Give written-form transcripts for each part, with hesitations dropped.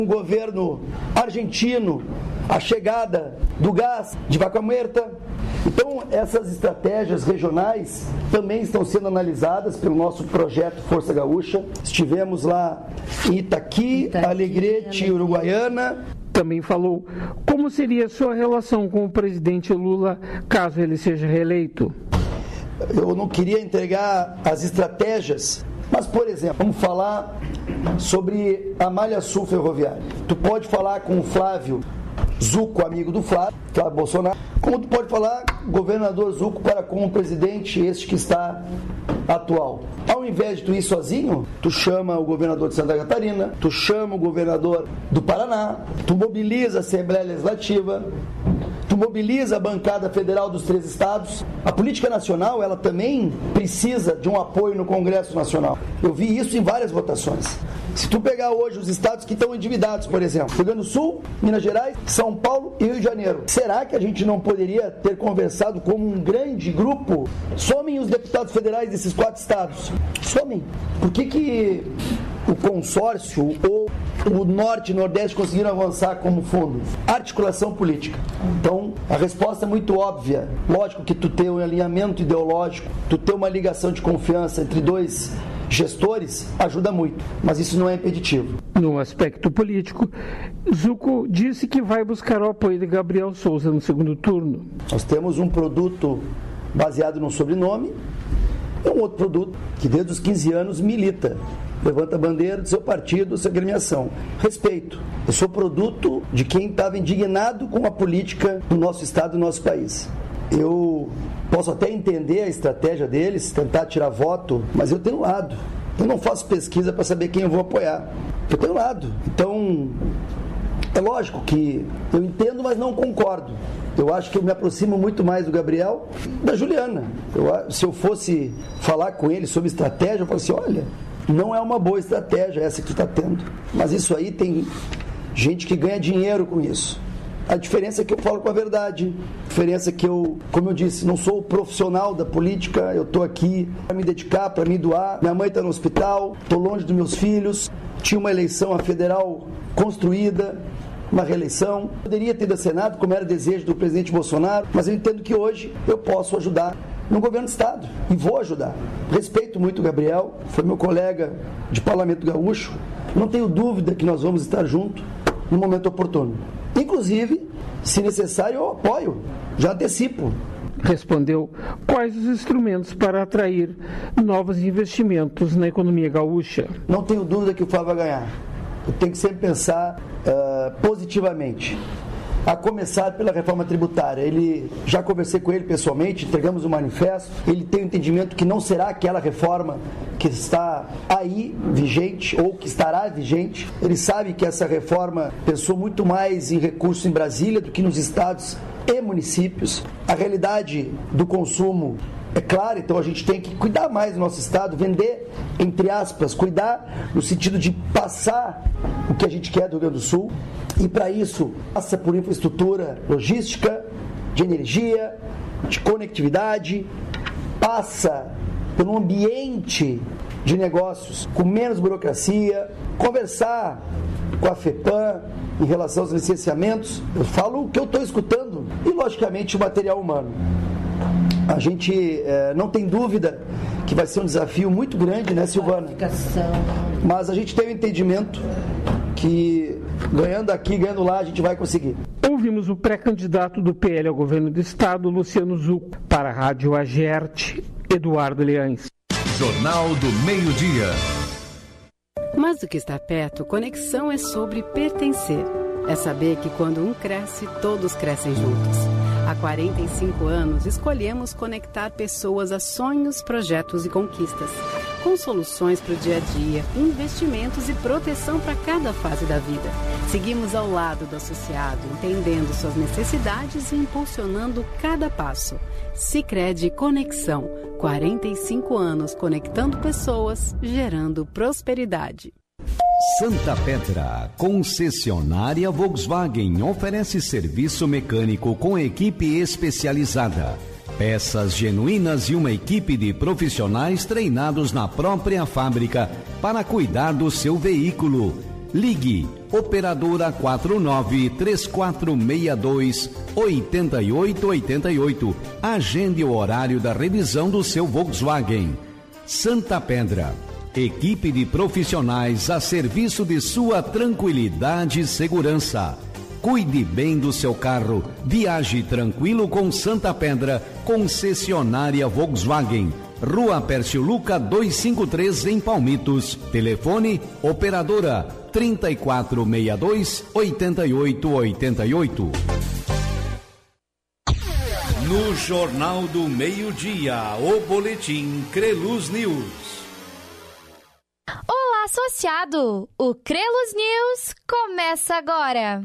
o governo argentino, a chegada do gás de Vaca Muerta. Então, essas estratégias regionais também estão sendo analisadas pelo nosso projeto Força Gaúcha. Estivemos lá em Itaqui, Alegrete, Uruguaiana. Também falou como seria a sua relação com o presidente Lula caso ele seja reeleito. Eu não queria entregar as estratégias, mas, por exemplo, vamos falar sobre a malha sul ferroviária. Tu pode falar com o Flávio Zucco, amigo do Flávio Bolsonaro, como tu pode falar governador Zucco para com o presidente este que está atual. Ao invés de tu ir sozinho, tu chama o governador de Santa Catarina, tu chama o governador do Paraná, tu mobiliza a Assembleia Legislativa, tu mobiliza a bancada federal dos 3 estados. A política nacional, ela também precisa de um apoio no Congresso Nacional. Eu vi isso em várias votações. Se tu pegar hoje os estados que estão endividados, por exemplo, Rio Grande do Sul, Minas Gerais, São Paulo e Rio de Janeiro, será que a gente não poderia ter conversado como um grande grupo? Somem os deputados federais desses 4 estados. Somem. Por que o consórcio ou o Norte e Nordeste conseguiram avançar como fundo? Articulação política. Então, a resposta é muito óbvia. Lógico que tu tem um alinhamento ideológico, tu tem uma ligação de confiança entre 2 gestores, ajuda muito, mas isso não é impeditivo. No aspecto político, Zucco disse que vai buscar o apoio de Gabriel Souza no segundo turno. Nós temos um produto baseado no sobrenome e um outro produto que desde os 15 anos milita, levanta a bandeira do seu partido, sua agremiação. Respeito. Eu sou produto de quem estava indignado com a política do nosso estado, do nosso país. Eu posso até entender a estratégia deles, tentar tirar voto, mas eu tenho um lado. Eu não faço pesquisa para saber quem eu vou apoiar. Eu tenho um lado. Então, é lógico que eu entendo, mas não concordo. Eu acho que eu me aproximo muito mais do Gabriel e da Juliana. Se eu fosse falar com ele sobre estratégia, eu falo assim, olha, não é uma boa estratégia essa que tu está tendo. Mas isso aí tem gente que ganha dinheiro com isso. A diferença é que eu falo com a verdade. A diferença é que eu, como eu disse, não sou profissional da política. Eu estou aqui para me dedicar, para me doar. Minha mãe está no hospital, estou longe dos meus filhos. Tinha uma eleição a federal construída, uma reeleição. Poderia ter ido ao Senado, como era desejo do presidente Bolsonaro, mas eu entendo que hoje eu posso ajudar no governo do estado e vou ajudar. Respeito muito o Gabriel, foi meu colega de Parlamento Gaúcho. Não tenho dúvida que nós vamos estar juntos no momento oportuno. Inclusive, se necessário, eu apoio, já antecipo. Respondeu quais os instrumentos para atrair novos investimentos na economia gaúcha. Não tenho dúvida que o Flávio vai ganhar. Eu tenho que sempre pensar positivamente. A começar pela reforma tributária. Já conversei com ele pessoalmente, entregamos um manifesto. Ele tem o entendimento que não será aquela reforma que está aí vigente ou que estará vigente. Ele sabe que essa reforma pensou muito mais em recursos em Brasília do que nos estados e municípios. A realidade do consumo é clara, então a gente tem que cuidar mais do nosso estado, vender, entre aspas, cuidar no sentido de passar o que a gente quer do Rio Grande do Sul. E para isso, passa por infraestrutura logística, de energia, de conectividade, passa por um ambiente de negócios com menos burocracia, conversar com a FEPAM em relação aos licenciamentos. Eu falo o que eu estou escutando e, logicamente, o material humano. A gente não tem dúvida que vai ser um desafio muito grande, né, Silvana? Mas a gente tem o entendimento que ganhando aqui, ganhando lá, a gente vai conseguir. Ouvimos o pré-candidato do PL ao governo do estado, Luciano Zucco. Para a Rádio Agerte, Eduardo Leães. Jornal do Meio-Dia. Mais do que estar perto, conexão é sobre pertencer. É saber que quando um cresce, todos crescem juntos. Há 45 anos, escolhemos conectar pessoas a sonhos, projetos e conquistas. Com soluções para o dia a dia, investimentos e proteção para cada fase da vida. Seguimos ao lado do associado, entendendo suas necessidades e impulsionando cada passo. Sicredi Conexão. 45 anos conectando pessoas, gerando prosperidade. Santa Petra, concessionária Volkswagen, oferece serviço mecânico com equipe especializada. Peças genuínas e uma equipe de profissionais treinados na própria fábrica para cuidar do seu veículo. Ligue Operadora 493462-8888. Agende o horário da revisão do seu Volkswagen. Santa Pedra. Equipe de profissionais a serviço de sua tranquilidade e segurança. Cuide bem do seu carro. Viaje tranquilo com Santa Pedra, concessionária Volkswagen. Rua Pércio Luca 253 em Palmitos. Telefone operadora 3462-8888. No Jornal do Meio-Dia, o boletim Creluz News. Olá, associado! O Creluz News começa agora!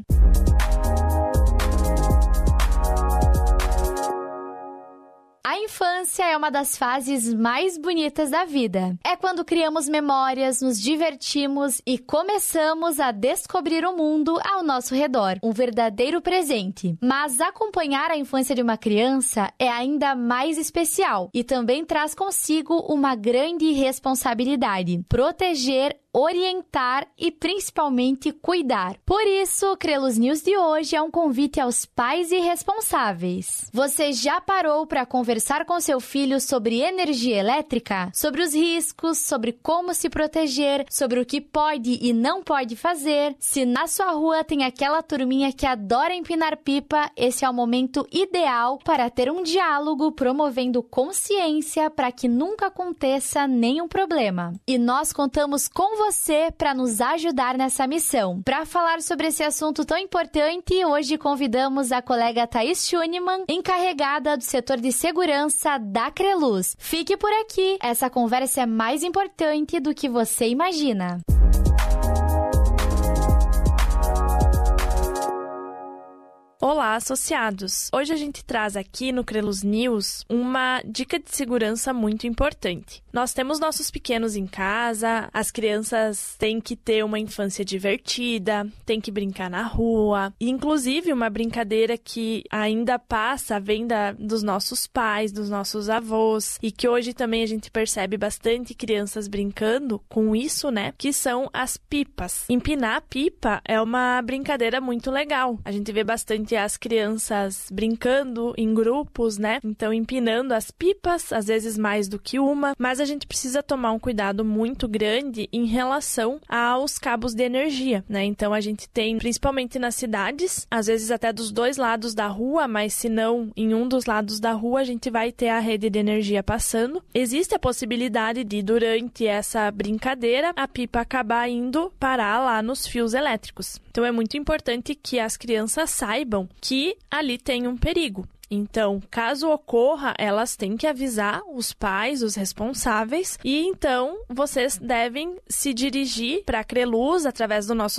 A infância é uma das fases mais bonitas da vida. É quando criamos memórias, nos divertimos e começamos a descobrir o mundo ao nosso redor. Um verdadeiro presente. Mas acompanhar a infância de uma criança é ainda mais especial e também traz consigo uma grande responsabilidade: proteger, orientar e principalmente cuidar. Por isso, o Creluz News de hoje é um convite aos pais e responsáveis. Você já parou para conversar com seu filho sobre energia elétrica? Sobre os riscos, sobre como se proteger, sobre o que pode e não pode fazer? Se na sua rua tem aquela turminha que adora empinar pipa, esse é o momento ideal para ter um diálogo promovendo consciência para que nunca aconteça nenhum problema. E nós contamos com você para nos ajudar nessa missão. Para falar sobre esse assunto tão importante, hoje convidamos a colega Thaís Schunemann, encarregada do setor de segurança da Creluz. Fique por aqui, essa conversa é mais importante do que você imagina. Olá, associados! Hoje a gente traz aqui no Creluz News uma dica de segurança muito importante. Nós temos nossos pequenos em casa, as crianças têm que ter uma infância divertida, têm que brincar na rua. E, inclusive, uma brincadeira que ainda vem dos nossos pais, dos nossos avós, e que hoje também a gente percebe bastante crianças brincando com isso, né? Que são as pipas. Empinar pipa é uma brincadeira muito legal. A gente vê bastante as crianças brincando em grupos, né? Então, empinando as pipas, às vezes mais do que uma, mas a gente precisa tomar um cuidado muito grande em relação aos cabos de energia, né? Então, a gente tem, principalmente nas cidades, às vezes até dos dois lados da rua, mas se não em um dos lados da rua, a gente vai ter a rede de energia passando. Existe a possibilidade de, durante essa brincadeira, a pipa acabar indo parar lá nos fios elétricos. Então, é muito importante que as crianças saibam que ali tem um perigo. Então, caso ocorra, elas têm que avisar os pais, os responsáveis, e então vocês devem se dirigir para a Creluz através do nosso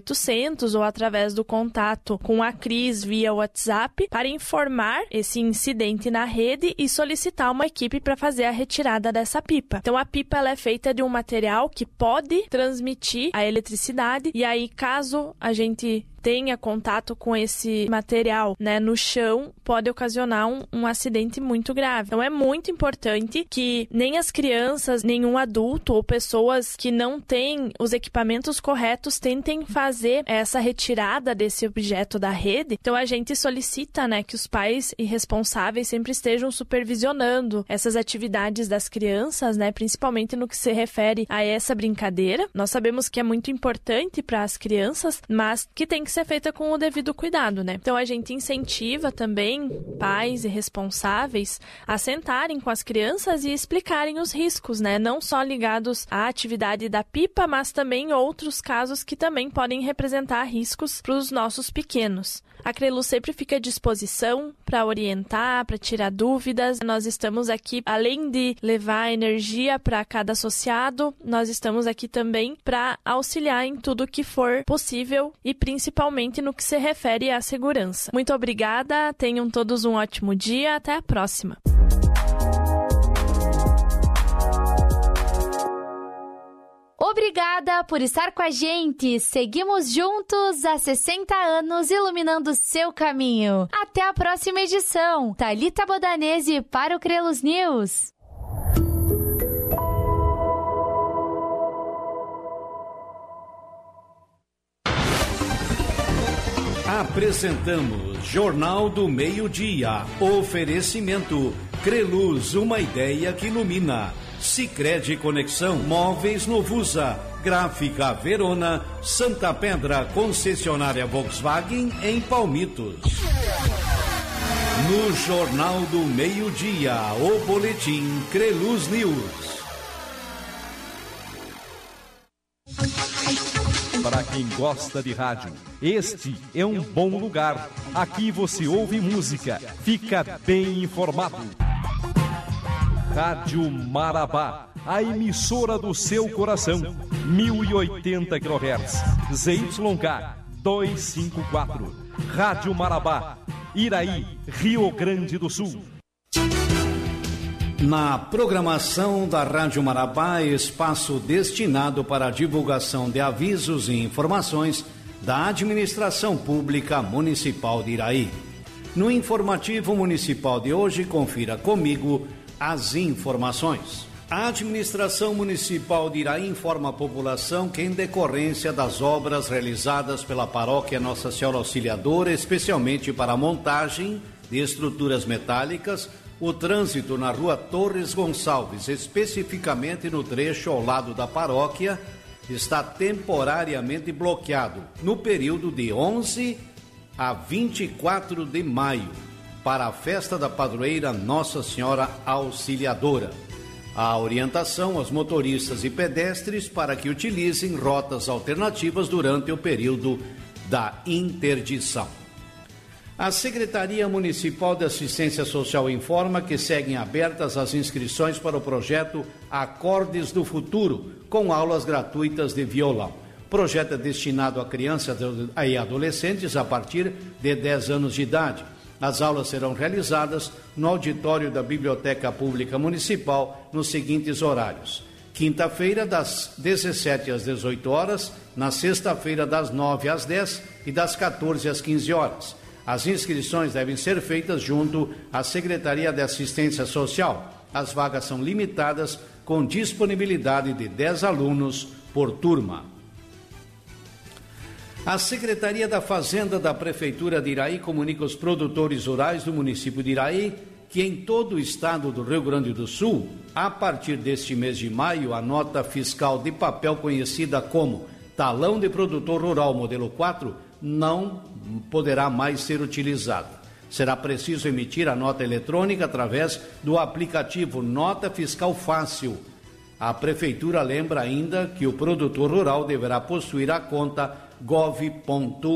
0800 ou através do contato com a Cris via WhatsApp para informar esse incidente na rede e solicitar uma equipe para fazer a retirada dessa pipa. Então, a pipa ela é feita de um material que pode transmitir a eletricidade, e aí caso a gente tenha contato com esse material, né, no chão, pode ocasionar um acidente muito grave. Então, é muito importante que nem as crianças, nenhum adulto ou pessoas que não têm os equipamentos corretos tentem fazer essa retirada desse objeto da rede. Então, a gente solicita, né, que os pais e responsáveis sempre estejam supervisionando essas atividades das crianças, né, principalmente no que se refere a essa brincadeira. Nós sabemos que é muito importante para as crianças, mas que tem que ser feita com o devido cuidado, né? Então, a gente incentiva também pais e responsáveis a sentarem com as crianças e explicarem os riscos, né? Não só ligados à atividade da pipa, mas também outros casos que também podem representar riscos para os nossos pequenos. A Creluz sempre fica à disposição para orientar, para tirar dúvidas. Nós estamos aqui, além de levar energia para cada associado, nós estamos aqui também para auxiliar em tudo que for possível e principalmente no que se refere à segurança. Muito obrigada, tenham todos um ótimo dia, até a próxima! Obrigada por estar com a gente. Seguimos juntos há 60 anos iluminando seu caminho. Até a próxima edição. Thalita Bodanese para o Creluz News. Apresentamos Jornal do Meio-Dia. Oferecimento Creluz, uma ideia que ilumina. Sicredi Conexão, Móveis Novusa, Gráfica Verona, Santa Pedra, concessionária Volkswagen em Palmitos. No Jornal do Meio-Dia, o boletim Creluz News. Para quem gosta de rádio, este é um bom lugar. Aqui você ouve música, fica bem informado. Rádio Marabá, a emissora do seu coração, 1080 kHz, ZYK 254. Rádio Marabá, Iraí, Rio Grande do Sul. Na programação da Rádio Marabá, espaço destinado para a divulgação de avisos e informações da Administração Pública Municipal de Iraí. No informativo municipal de hoje, confira comigo as informações. A Administração Municipal de Iraí informa a população que, em decorrência das obras realizadas pela Paróquia Nossa Senhora Auxiliadora, especialmente para a montagem de estruturas metálicas, o trânsito na rua Torres Gonçalves, especificamente no trecho ao lado da paróquia, está temporariamente bloqueado no período de 11 a 24 de maio para a festa da padroeira Nossa Senhora Auxiliadora. A orientação aos motoristas e pedestres para que utilizem rotas alternativas durante o período da interdição. A Secretaria Municipal de Assistência Social informa que seguem abertas as inscrições para o projeto Acordes do Futuro, com aulas gratuitas de violão. O projeto é destinado a crianças e adolescentes a partir de 10 anos de idade. As aulas serão realizadas no auditório da Biblioteca Pública Municipal nos seguintes horários: quinta-feira, das 17 às 18 horas, na sexta-feira, das 9 às 10 e das 14 às 15 horas. As inscrições devem ser feitas junto à Secretaria de Assistência Social. As vagas são limitadas, com disponibilidade de 10 alunos por turma. A Secretaria da Fazenda da Prefeitura de Iraí comunica aos produtores rurais do município de Iraí que em todo o estado do Rio Grande do Sul, a partir deste mês de maio, a nota fiscal de papel conhecida como Talão de Produtor Rural Modelo 4 não poderá mais ser utilizada. Será preciso emitir a nota eletrônica através do aplicativo Nota Fiscal Fácil. A Prefeitura lembra ainda que o produtor rural deverá possuir a conta gov.br.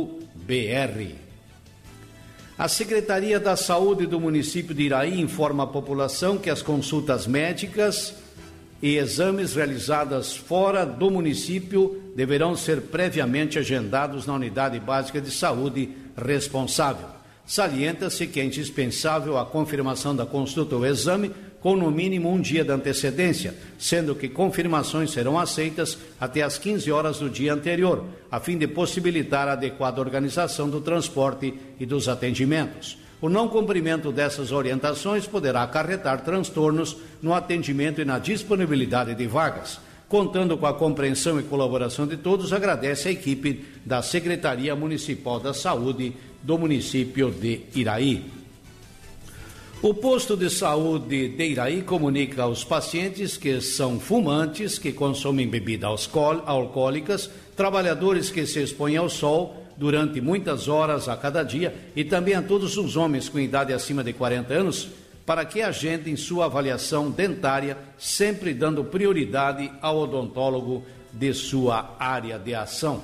A Secretaria da Saúde do município de Iraí informa a população que as consultas médicas e exames realizados fora do município deverão ser previamente agendados na unidade básica de saúde responsável. Salienta-se que é indispensável a confirmação da consulta ou exame com no mínimo um dia de antecedência, sendo que confirmações serão aceitas até às 15 horas do dia anterior, a fim de possibilitar a adequada organização do transporte e dos atendimentos. O não cumprimento dessas orientações poderá acarretar transtornos no atendimento e na disponibilidade de vagas. Contando com a compreensão e colaboração de todos, agradece a equipe da Secretaria Municipal da Saúde do município de Iraí. O posto de saúde de Iraí comunica aos pacientes que são fumantes, que consomem bebidas alcoólicas, trabalhadores que se expõem ao sol durante muitas horas a cada dia e também a todos os homens com idade acima de 40 anos para que agendem sua avaliação dentária, sempre dando prioridade ao odontólogo de sua área de ação.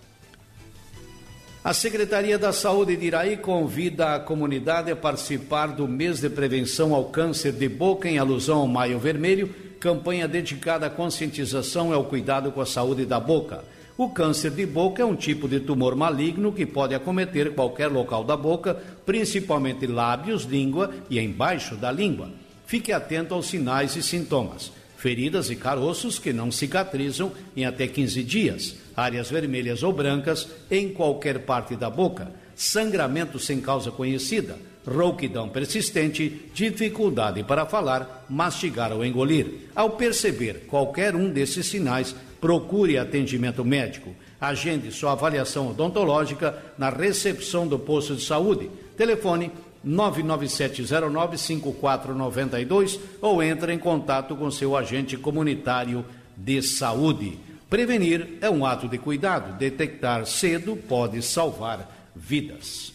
A Secretaria da Saúde de Iraí convida a comunidade a participar do mês de prevenção ao câncer de boca em alusão ao Maio Vermelho, campanha dedicada à conscientização e ao cuidado com a saúde da boca. O câncer de boca é um tipo de tumor maligno que pode acometer qualquer local da boca, principalmente lábios, língua e embaixo da língua. Fique atento aos sinais e sintomas. Feridas e caroços que não cicatrizam em até 15 dias. Áreas vermelhas ou brancas em qualquer parte da boca. Sangramento sem causa conhecida. Rouquidão persistente, dificuldade para falar, mastigar ou engolir. Ao perceber qualquer um desses sinais, procure atendimento médico. Agende sua avaliação odontológica na recepção do posto de saúde. Telefone 997095492 ou entre em contato com seu agente comunitário de saúde. Prevenir é um ato de cuidado. Detectar cedo pode salvar vidas.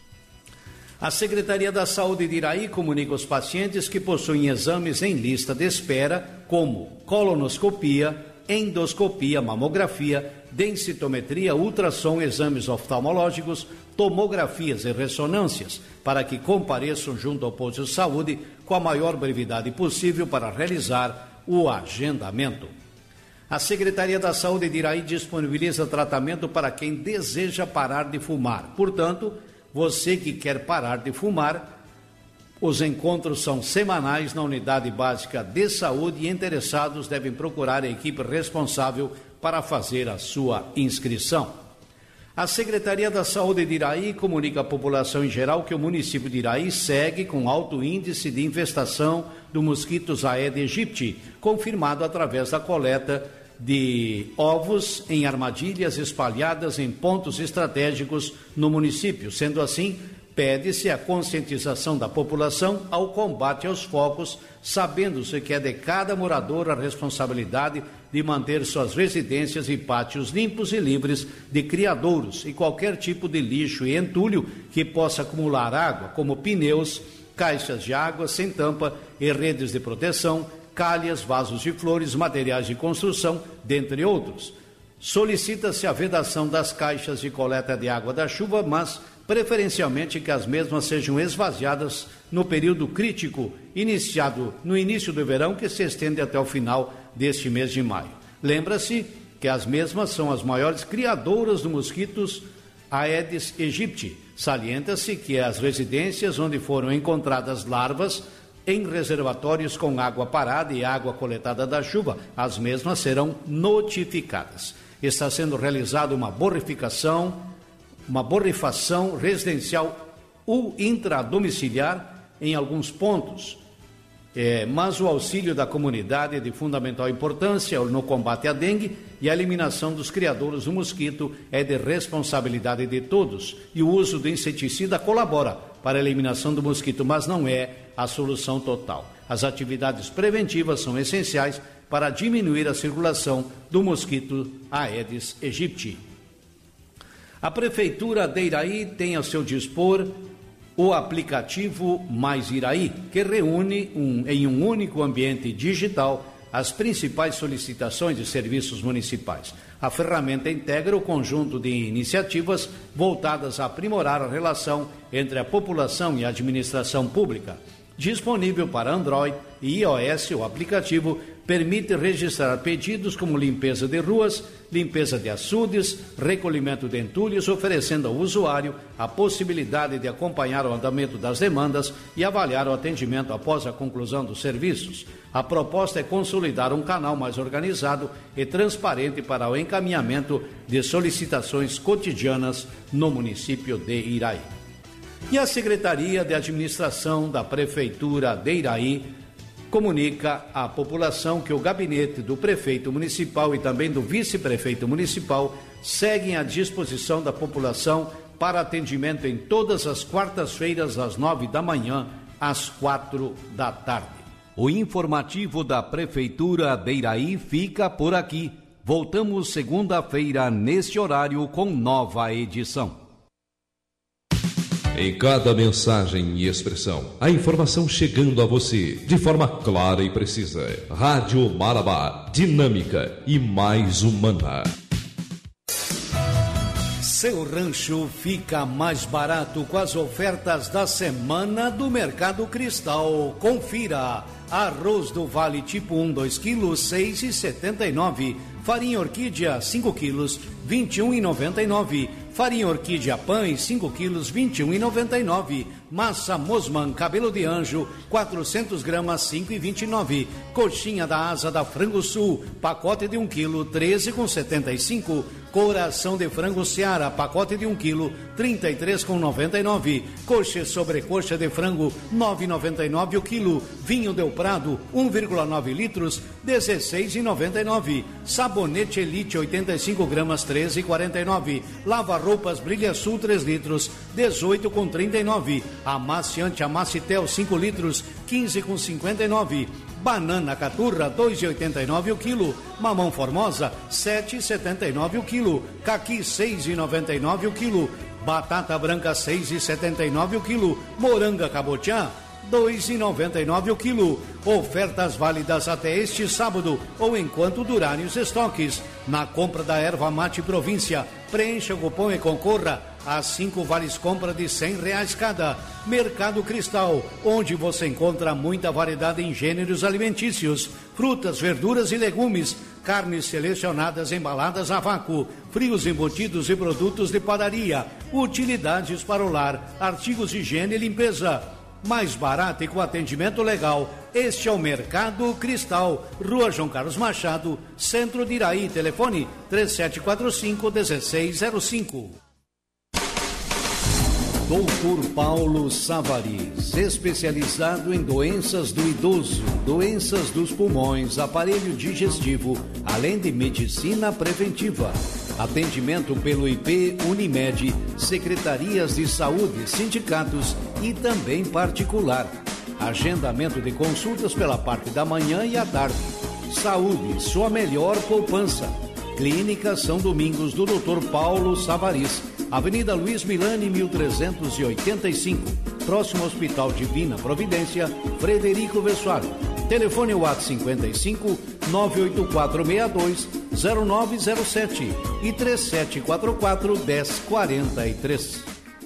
A Secretaria da Saúde de Iraí comunica aos pacientes que possuem exames em lista de espera, como colonoscopia, endoscopia, mamografia, densitometria, ultrassom, exames oftalmológicos, tomografias e ressonâncias, para que compareçam junto ao posto de saúde com a maior brevidade possível para realizar o agendamento. A Secretaria da Saúde de Iraí disponibiliza tratamento para quem deseja parar de fumar. Portanto, você que quer parar de fumar, os encontros são semanais na Unidade Básica de Saúde e interessados devem procurar a equipe responsável para fazer a sua inscrição. A Secretaria da Saúde de Iraí comunica à população em geral que o município de Iraí segue com alto índice de infestação do mosquito Aedes aegypti, confirmado através da coleta de ovos em armadilhas espalhadas em pontos estratégicos no município. Sendo assim, pede-se a conscientização da população ao combate aos focos, sabendo-se que é de cada morador a responsabilidade de manter suas residências e pátios limpos e livres de criadouros e qualquer tipo de lixo e entulho que possa acumular água, como pneus, caixas de água sem tampa e redes de proteção, calhas, vasos de flores, materiais de construção, dentre outros. Solicita-se a vedação das caixas de coleta de água da chuva, mas preferencialmente que as mesmas sejam esvaziadas no período crítico, iniciado no início do verão, que se estende até o final deste mês de maio. Lembra-se que as mesmas são as maiores criadoras do mosquitos Aedes aegypti. Salienta-se que as residências onde foram encontradas larvas em reservatórios com água parada e água coletada da chuva, as mesmas serão notificadas. Está sendo realizada uma borrifação residencial ou intradomiciliar em alguns pontos, mas o auxílio da comunidade é de fundamental importância no combate à dengue e a eliminação dos criadouros do mosquito é de responsabilidade de todos e o uso do inseticida colabora para a eliminação do mosquito, mas não é a solução total. As atividades preventivas são essenciais para diminuir a circulação do mosquito Aedes aegypti. A Prefeitura de Iraí tem a seu dispor o aplicativo Mais Iraí, que reúne em um único ambiente digital as principais solicitações de serviços municipais. A ferramenta integra o conjunto de iniciativas voltadas a aprimorar a relação entre a população e a administração pública. Disponível para Android e iOS, o aplicativo permite registrar pedidos como limpeza de ruas, limpeza de açudes, recolhimento de entulhos, oferecendo ao usuário a possibilidade de acompanhar o andamento das demandas e avaliar o atendimento após a conclusão dos serviços. A proposta é consolidar um canal mais organizado e transparente para o encaminhamento de solicitações cotidianas no município de Iraí. E a Secretaria de Administração da Prefeitura de Iraí comunica à população que o gabinete do prefeito municipal e também do vice-prefeito municipal seguem à disposição da população para atendimento em todas as quartas-feiras, às 9 da manhã, às 4 da tarde. O informativo da Prefeitura de Iraí fica por aqui. Voltamos segunda-feira, neste horário, com nova edição. Em cada mensagem e expressão, a informação chegando a você de forma clara e precisa. Rádio Marabá, dinâmica e mais humana. Seu rancho fica mais barato com as ofertas da semana do Mercado Cristal. Confira: arroz do Vale tipo 1, 2 kg, 6,79. Farinha Orquídea, 5 kg, 21,99. Farinha Orquídea Pães, 5 kg, 21,99. Massa Mosman Cabelo de Anjo, 400 gramas, 5,29. Coxinha da Asa da Frango Sul, pacote de 1 kg, 13,75. Coração de frango Seara, pacote de 1 kg, R$ 33,99. Coxa e sobrecoxa de frango, R$ 9,99 o quilo. Vinho Del Prado, 1,9 litros, R$ 16,99. Sabonete Elite, 85 gramas, R$ 13,49. Lava-roupas Brilha Sul, 3 litros, R$ 18,39. Amaciante Amacitel, 5 litros, R$ 15,59. Banana Caturra, 2,89 o quilo. Mamão Formosa, 7,79 o quilo. Caqui, 6,99 o quilo. Batata branca, 6,79 o quilo. Moranga Cabotiá, 2,99 o quilo. Ofertas válidas até este sábado ou enquanto durarem os estoques. Na compra da erva mate província, preencha o cupom e concorra a 5 vales compra de R$100 cada. Mercado Cristal, onde você encontra muita variedade em gêneros alimentícios, frutas, verduras e legumes, carnes selecionadas embaladas a vácuo, frios embutidos e produtos de padaria, utilidades para o lar, artigos de higiene e limpeza. Mais barato e com atendimento legal. Este é o Mercado Cristal, Rua João Carlos Machado, Centro de Iraí. Telefone 3745-1605. Doutor Paulo Savaris, especializado em doenças do idoso, doenças dos pulmões, aparelho digestivo, além de medicina preventiva. Atendimento pelo IP Unimed, secretarias de saúde, sindicatos e também particular. Agendamento de consultas pela parte da manhã e à tarde. Saúde, sua melhor poupança. Clínica São Domingos do Dr. Paulo Savaris, Avenida Luiz Milani, 1385, próximo ao Hospital Divina Providência, Frederico Westphalen. Telefone WhatsApp 55 98462 0907 e 3744 1043.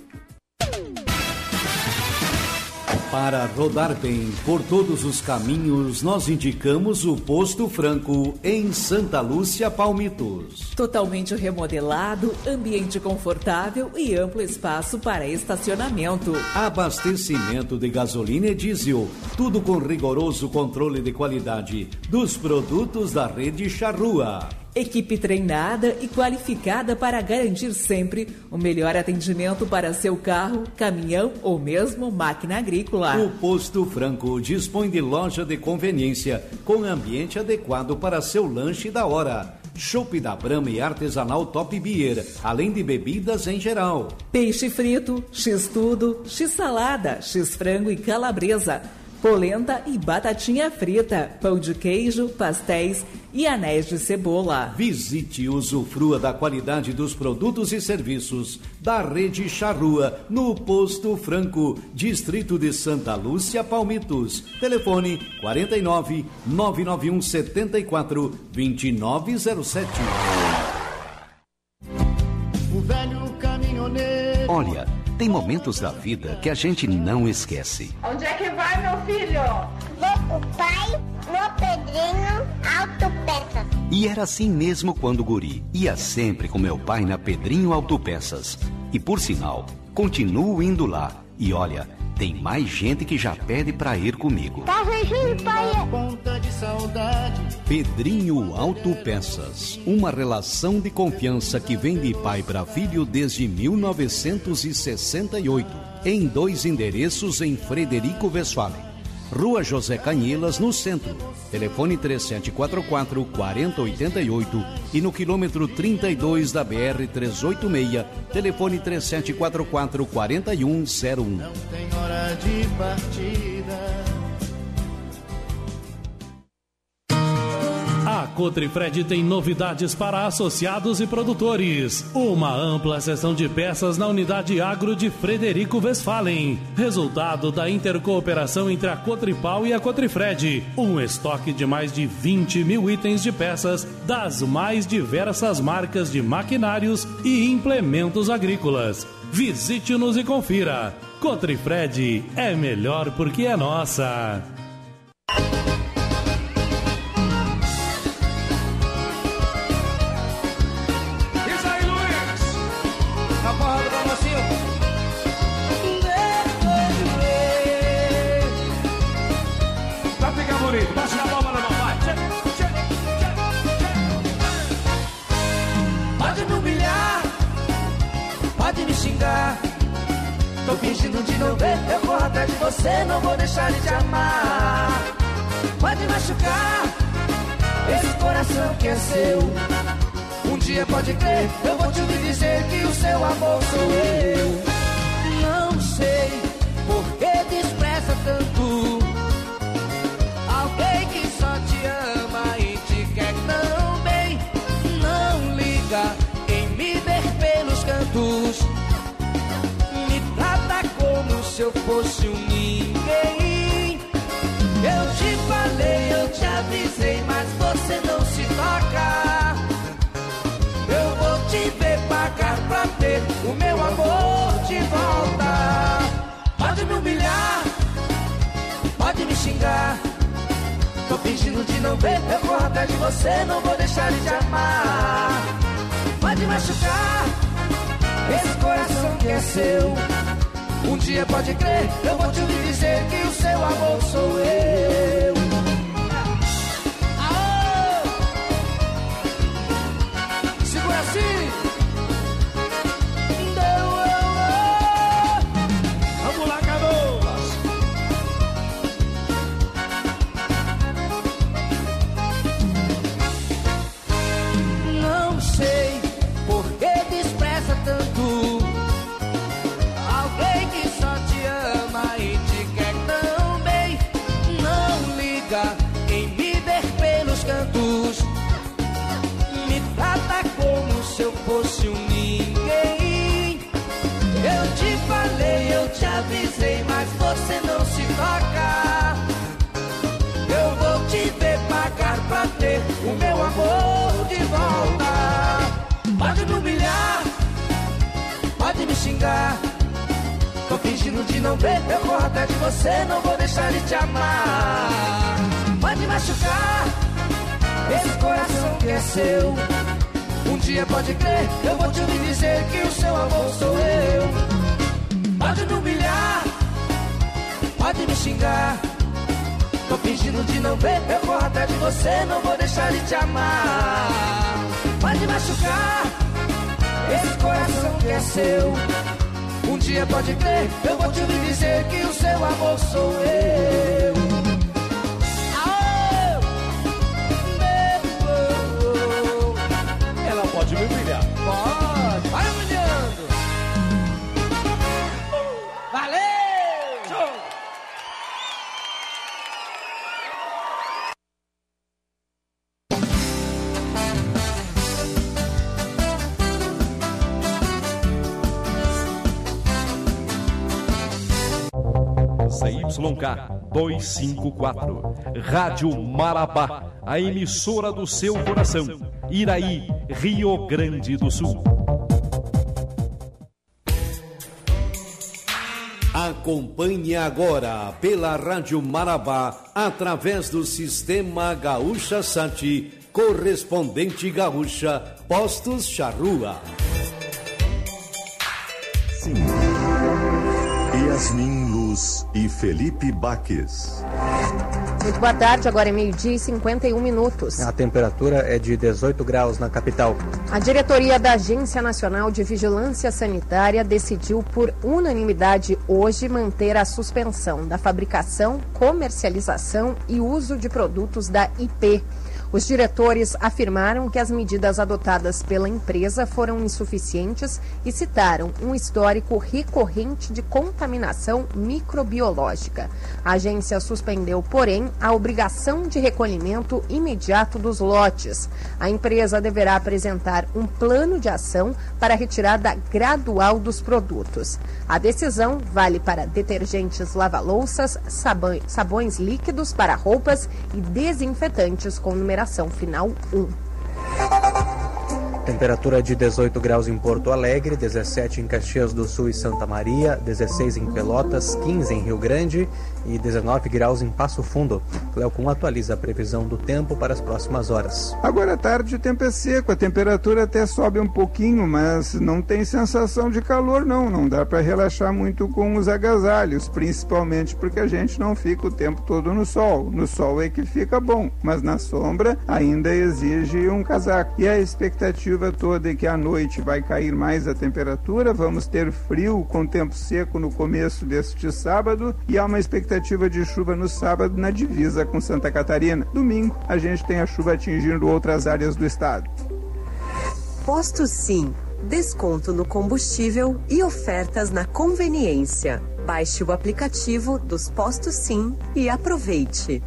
Para rodar bem por todos os caminhos, nós indicamos o Posto Franco em Santa Lúcia, Palmitos. Totalmente remodelado, ambiente confortável e amplo espaço para estacionamento. Abastecimento de gasolina e diesel, tudo com rigoroso controle de qualidade dos produtos da rede Charrua. Equipe treinada e qualificada para garantir sempre o melhor atendimento para seu carro, caminhão ou mesmo máquina agrícola. O Posto Franco dispõe de loja de conveniência com ambiente adequado para seu lanche da hora. Chopp da Brahma e artesanal Top Beer, além de bebidas em geral. Peixe frito, x-tudo, x-salada, x-frango e calabresa, polenta e batatinha frita, pão de queijo, pastéis e anéis de cebola. Visite e usufrua da qualidade dos produtos e serviços da Rede Charrua, no Posto Franco, Distrito de Santa Lúcia, Palmitos. Telefone 49 991 74 2907. O velho caminhoneiro. Olha, tem momentos da vida que a gente não esquece. Onde é que vai, meu filho? Vou com o pai no Pedrinho Autopeças. E era assim mesmo quando guri. Ia sempre com meu pai na Pedrinho Autopeças. E por sinal, continuo indo lá. E olha, tem mais gente que já pede pra ir comigo. Tá beijinho, pai. Ponta de saudade. Pedrinho Autopeças, uma relação de confiança que vem de pai para filho desde 1968, em 2 endereços em Frederico Westphalen. Rua José Canhilas, no centro. Telefone 3744-4088 e no quilômetro 32 da BR-386, telefone 3744-4101. Não tem hora de partida. A Cotrifred tem novidades para associados e produtores. Uma ampla seção de peças na unidade agro de Frederico Westphalen. Resultado da intercooperação entre a Cotripal e a Cotrifred. Um estoque de mais de 20 mil itens de peças das mais diversas marcas de maquinários e implementos agrícolas. Visite-nos e confira. Cotrifred é melhor porque é nossa. xingar. Tô fingindo de não ver, eu corro atrás de você, não vou deixar de te amar. Pode machucar esse coração que é seu. Um dia pode crer, eu vou te ouvir dizer que o seu amor sou eu. Não sei por que despreza tanto alguém que só te ama e te quer tão bem. Não liga em me ver pelos cantos, me trata como se eu fosse um ninguém. Eu te falei, eu te avisei, mas você não se toca. Eu vou te ver pagar pra ter o meu amor de volta. Pode me humilhar, pode me xingar. Tô fingindo de não ver, eu corro atrás de você, não vou deixar de te amar. Pode machucar esse coração que é seu. Um dia pode crer, eu vou te ouvir dizer que o seu amor sou eu. Aô! Segura assim. Vamos lá, Canoas. Não sei por que despreza tanto alguém que só te ama e te quer tão bem. Não liga em me ver pelos cantos, me trata como se eu fosse um ninguém. Eu te falei, eu te avisei, mas você não se toca. Eu vou te ver pagar pra ter o meu amor de volta. Pode me humilhar, pode me xingar. Tô fingindo de não ver, eu corro atrás de você, não vou deixar de te amar. Pode machucar esse coração que é seu. Um dia pode crer, eu vou te ouvir dizer que o seu amor sou eu. Pode me humilhar, pode me xingar. Tô fingindo de não ver, eu corro atrás de você, não vou deixar de te amar. Pode machucar esse coração que é seu. Um dia pode crer, eu vou te ouvir dizer que o seu amor sou eu. Aô! Ela pode me humilhar. Pode, vai humilhando. Valeu! Show! ZYK 254, Rádio Marabá, a emissora do seu coração, Iraí, Rio Grande do Sul. Acompanhe agora pela Rádio Marabá, através do Sistema Gaúcha Sat, correspondente Gaúcha, Postos Charrua. Sim. Yasmin Luz e Felipe Baques. Muito boa tarde, agora é 12h51. A temperatura é de 18 graus na capital. A diretoria da Agência Nacional de Vigilância Sanitária decidiu por unanimidade hoje manter a suspensão da fabricação, comercialização e uso de produtos da IP. Os diretores afirmaram que as medidas adotadas pela empresa foram insuficientes e citaram um histórico recorrente de contaminação microbiológica. A agência suspendeu, porém, a obrigação de recolhimento imediato dos lotes. A empresa deverá apresentar um plano de ação para a retirada gradual dos produtos. A decisão vale para detergentes lava-louças, sabões líquidos para roupas e desinfetantes com numeração final 1. Temperatura de 18 graus em Porto Alegre, 17 em Caxias do Sul e Santa Maria, 16 em Pelotas, 15 em Rio Grande e 19 graus em Passo Fundo. Cleocum atualiza a previsão do tempo para as próximas horas. Agora à tarde o tempo é seco, a temperatura até sobe um pouquinho, mas não tem sensação de calor não dá para relaxar muito com os agasalhos, principalmente porque a gente não fica o tempo todo no sol. No sol é que fica bom, mas na sombra ainda exige um casaco. E a expectativa expectativa toda é que à noite vai cair mais a temperatura, vamos ter frio com tempo seco no começo deste sábado e há uma expectativa de chuva no sábado na divisa com Santa Catarina. Domingo, a gente tem a chuva atingindo outras áreas do estado. Posto Sim, desconto no combustível e ofertas na conveniência. Baixe o aplicativo dos Postos Sim e aproveite.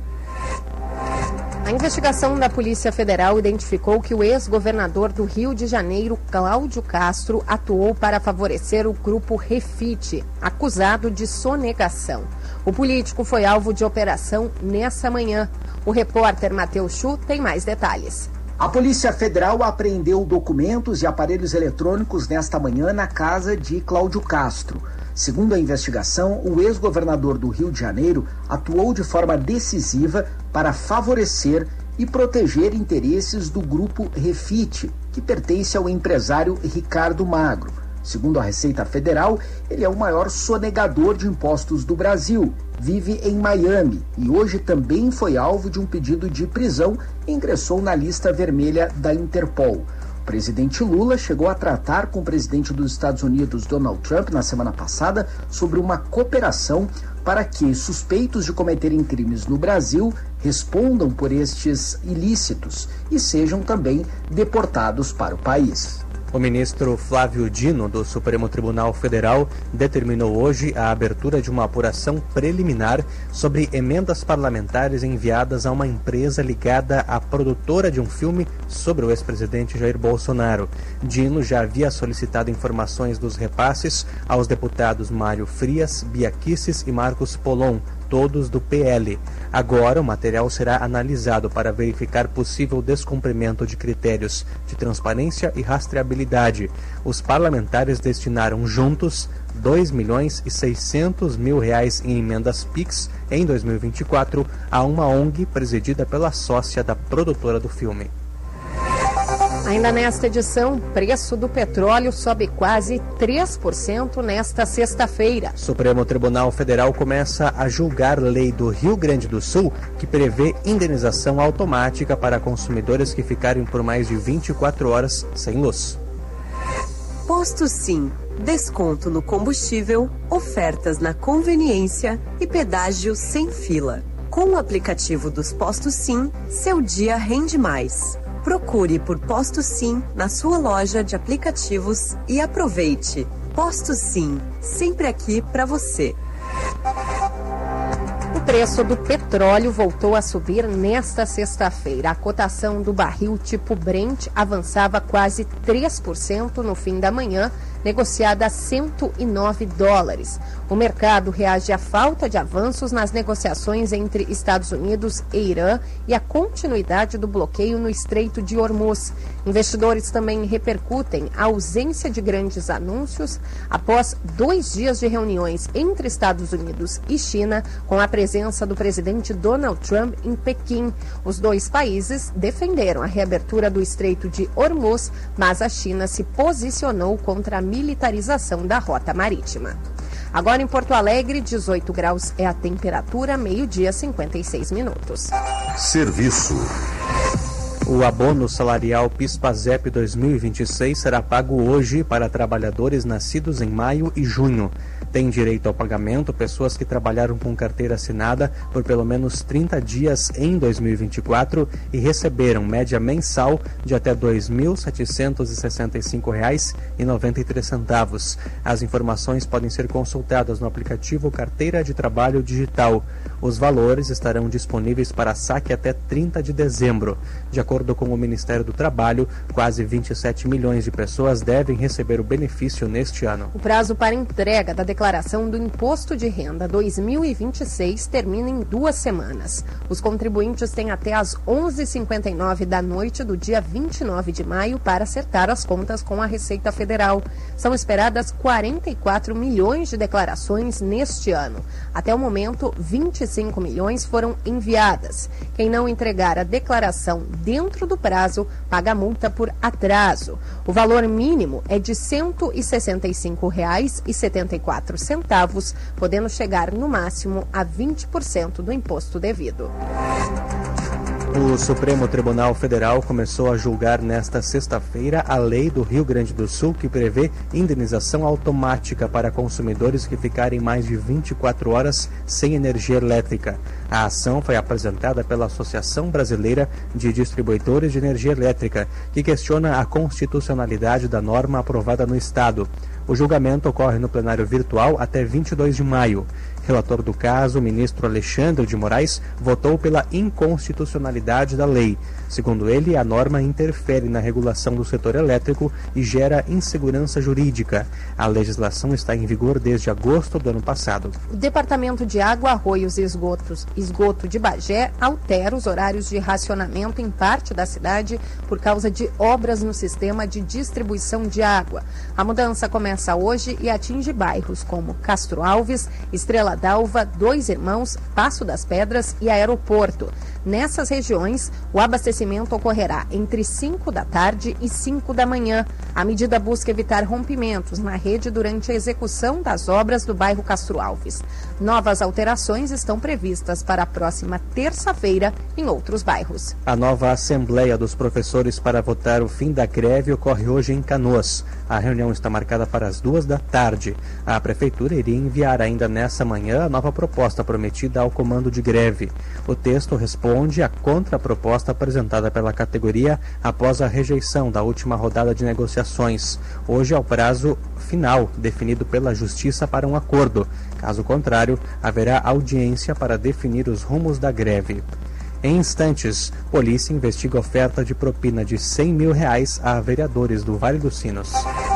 A investigação da Polícia Federal identificou que o ex-governador do Rio de Janeiro, Cláudio Castro, atuou para favorecer o grupo Refit, acusado de sonegação. O político foi alvo de operação nessa manhã. O repórter Matheus Chu tem mais detalhes. A Polícia Federal apreendeu documentos e aparelhos eletrônicos nesta manhã na casa de Cláudio Castro. Segundo a investigação, o ex-governador do Rio de Janeiro atuou de forma decisiva para favorecer e proteger interesses do grupo Refit, que pertence ao empresário Ricardo Magro. Segundo a Receita Federal, ele é o maior sonegador de impostos do Brasil, vive em Miami e hoje também foi alvo de um pedido de prisão e ingressou na lista vermelha da Interpol. O presidente Lula chegou a tratar com o presidente dos Estados Unidos, Donald Trump, na semana passada, sobre uma cooperação para que suspeitos de cometerem crimes no Brasil respondam por estes ilícitos e sejam também deportados para o país. O ministro Flávio Dino, do Supremo Tribunal Federal, determinou hoje a abertura de uma apuração preliminar sobre emendas parlamentares enviadas a uma empresa ligada à produtora de um filme sobre o ex-presidente Jair Bolsonaro. Dino já havia solicitado informações dos repasses aos deputados Mário Frias, Bia Kicis e Marcos Polon, todos do PL. Agora, o material será analisado para verificar possível descumprimento de critérios de transparência e rastreabilidade. Os parlamentares destinaram juntos R$ 2.600.000 em emendas PIX em 2024 a uma ONG presidida pela sócia da produtora do filme. Ainda nesta edição, o preço do petróleo sobe quase 3% nesta sexta-feira. Supremo Tribunal Federal começa a julgar lei do Rio Grande do Sul que prevê indenização automática para consumidores que ficarem por mais de 24 horas sem luz. Posto Sim, desconto no combustível, ofertas na conveniência e pedágio sem fila. Com o aplicativo dos Postos Sim, seu dia rende mais. Procure por Posto Sim na sua loja de aplicativos e aproveite. Posto Sim, sempre aqui para você. O preço do petróleo voltou a subir nesta sexta-feira. A cotação do barril tipo Brent avançava quase 3% no fim da manhã, negociada a $109. O mercado reage à falta de avanços nas negociações entre Estados Unidos e Irã e à continuidade do bloqueio no Estreito de Hormuz. Investidores também repercutem a ausência de grandes anúncios após 2 dias de reuniões entre Estados Unidos e China, com a presença do presidente Donald Trump em Pequim. Os dois países defenderam a reabertura do Estreito de Hormuz, mas a China se posicionou contra a militarização da rota marítima. Agora em Porto Alegre, 18 graus é a temperatura, meio-dia, 56 minutos. Serviço. O abono salarial PIS/PASEP 2026 será pago hoje para trabalhadores nascidos em maio e junho. Têm direito ao pagamento pessoas que trabalharam com carteira assinada por pelo menos 30 dias em 2024 e receberam média mensal de até R$ 2.765,93. As informações podem ser consultadas no aplicativo Carteira de Trabalho Digital. Os valores estarão disponíveis para saque até 30 de dezembro. De acordo com o Ministério do Trabalho, quase 27 milhões de pessoas devem receber o benefício neste ano. O prazo para entrega da declaração do Imposto de Renda 2026 termina em 2 semanas. Os contribuintes têm até às 11h59 da noite do dia 29 de maio para acertar as contas com a Receita Federal. São esperadas 44 milhões de declarações neste ano. Até o momento, 25 milhões foram enviadas. Quem não entregar a declaração dentro do prazo paga multa por atraso. O valor mínimo é de R$ 165,74, podendo chegar no máximo a 20% do imposto devido. O Supremo Tribunal Federal começou a julgar nesta sexta-feira a lei do Rio Grande do Sul que prevê indenização automática para consumidores que ficarem mais de 24 horas sem energia elétrica. A ação foi apresentada pela Associação Brasileira de Distribuidores de Energia Elétrica, que questiona a constitucionalidade da norma aprovada no Estado. O julgamento ocorre no plenário virtual até 22 de maio. Relator do caso, o ministro Alexandre de Moraes, votou pela inconstitucionalidade da lei. Segundo ele, a norma interfere na regulação do setor elétrico e gera insegurança jurídica. A legislação está em vigor desde agosto do ano passado. O Departamento de Água, Arroios e Esgoto de Bagé altera os horários de racionamento em parte da cidade por causa de obras no sistema de distribuição de água. A mudança começa hoje e atinge bairros como Castro Alves, Estrela d'Alva, Dois Irmãos, Passo das Pedras e Aeroporto. Nessas regiões, o abastecimento ocorrerá entre 5 da tarde e 5 da manhã. A medida busca evitar rompimentos na rede durante a execução das obras do bairro Castro Alves. Novas alterações estão previstas para a próxima terça-feira em outros bairros. A nova Assembleia dos Professores para votar o fim da greve ocorre hoje em Canoas. A reunião está marcada para as 2 da tarde. A Prefeitura iria enviar ainda nessa manhã a nova proposta prometida ao comando de greve. O texto responde à contraproposta apresentada pela categoria após a rejeição da última rodada de negociações. Hoje é o prazo final definido pela Justiça para um acordo. Caso contrário, haverá audiência para definir os rumos da greve. Em instantes, polícia investiga oferta de propina de R$100 mil a vereadores do Vale dos Sinos.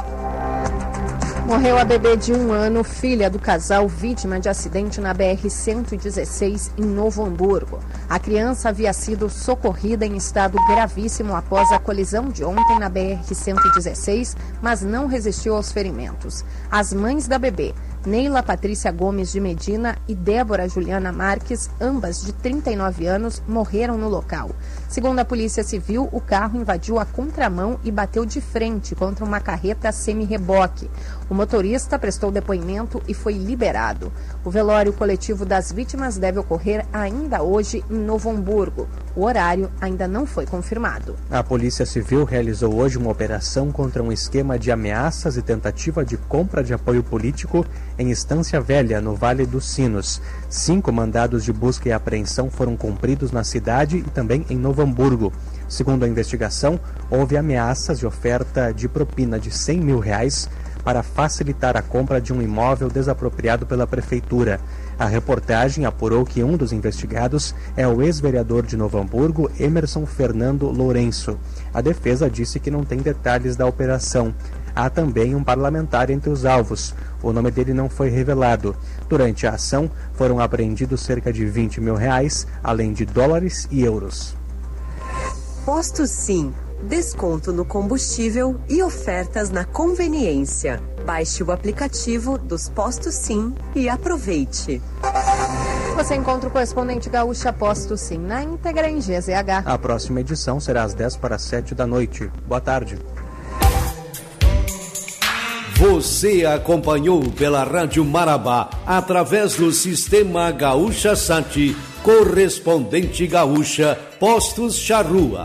Morreu a bebê de 1 ano, filha do casal vítima de acidente na BR-116 em Novo Hamburgo. A criança havia sido socorrida em estado gravíssimo após a colisão de ontem na BR-116, mas não resistiu aos ferimentos. As mães da bebê, Neila Patrícia Gomes de Medina e Débora Juliana Marques, ambas de 39 anos, morreram no local. Segundo a Polícia Civil, o carro invadiu a contramão e bateu de frente contra uma carreta semi-reboque. O motorista prestou depoimento e foi liberado. O velório coletivo das vítimas deve ocorrer ainda hoje em Novo Hamburgo. O horário ainda não foi confirmado. A Polícia Civil realizou hoje uma operação contra um esquema de ameaças e tentativa de compra de apoio político em Estância Velha, no Vale dos Sinos. 5 mandados de busca e apreensão foram cumpridos na cidade e também em Novo Hamburgo. Segundo a investigação, houve ameaças de oferta de propina de R$100 mil para facilitar a compra de um imóvel desapropriado pela Prefeitura. A reportagem apurou que um dos investigados é o ex-vereador de Novo Hamburgo, Emerson Fernando Lourenço. A defesa disse que não tem detalhes da operação. Há também um parlamentar entre os alvos. O nome dele não foi revelado. Durante a ação, foram apreendidos cerca de R$20 mil, além de dólares e euros. Posto Sim. Desconto no combustível e ofertas na conveniência. Baixe o aplicativo dos Postos Sim e aproveite. Você encontra o correspondente Gaúcha Posto Sim na íntegra em GZH. A próxima edição será às 6:50 da noite. Boa tarde. Você acompanhou pela Rádio Marabá, através do Sistema Gaúcha Sat, correspondente Gaúcha, Postos Charrua.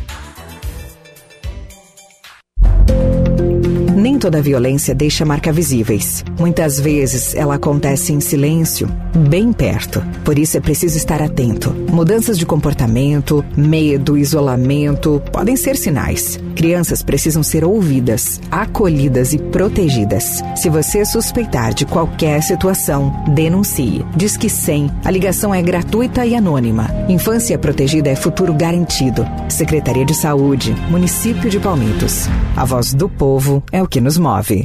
Nem toda violência deixa marcas visíveis. Muitas vezes ela acontece em silêncio, bem perto. Por isso é preciso estar atento. Mudanças de comportamento, medo, isolamento podem ser sinais. Crianças precisam ser ouvidas, acolhidas e protegidas. Se você suspeitar de qualquer situação, denuncie. Disque 100. A ligação é gratuita e anônima. Infância protegida é futuro garantido. Secretaria de Saúde, Município de Palmitos. A voz do povo é o que nos move.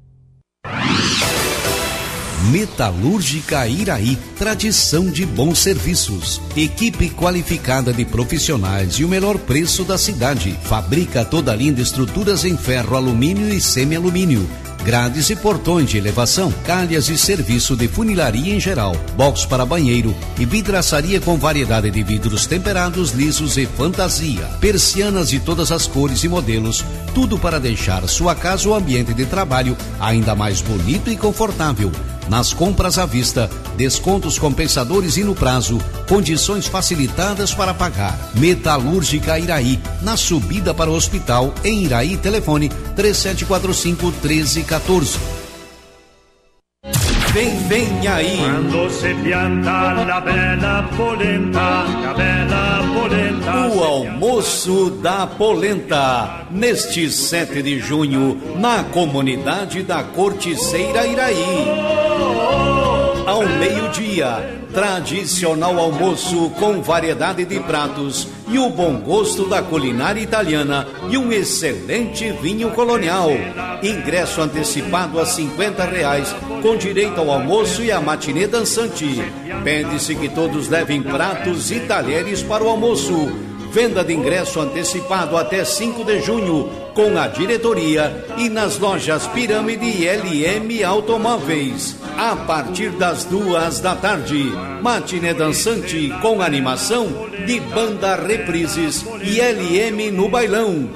Metalúrgica Iraí, tradição de bons serviços, equipe qualificada de profissionais e o melhor preço da cidade. Fabrica toda a linha de estruturas em ferro, alumínio e semi-alumínio, grades e portões de elevação, calhas e serviço de funilaria em geral, box para banheiro e vidraçaria com variedade de vidros temperados, lisos e fantasia, persianas de todas as cores e modelos, tudo para deixar sua casa ou ambiente de trabalho ainda mais bonito e confortável. Nas compras à vista, descontos compensadores e no prazo, condições facilitadas para pagar. Metalúrgica Iraí, na subida para o hospital, em Iraí, telefone 3745-1314. Vem aí. Quando se pianta la bella polenta, o almoço da polenta, neste 7 de junho, na comunidade da Corticeira Iraí. Ao meio-dia, tradicional almoço com variedade de pratos e o bom gosto da culinária italiana e um excelente vinho colonial. Ingresso antecipado a R$50, com direito ao almoço e a matinê dançante. Pede-se que todos levem pratos e talheres para o almoço. Venda de ingresso antecipado até 5 de junho, com a diretoria e nas lojas Pirâmide e LM Automóveis. A partir das 2 da tarde, matinê dançante com animação de banda Reprises e LM no bailão.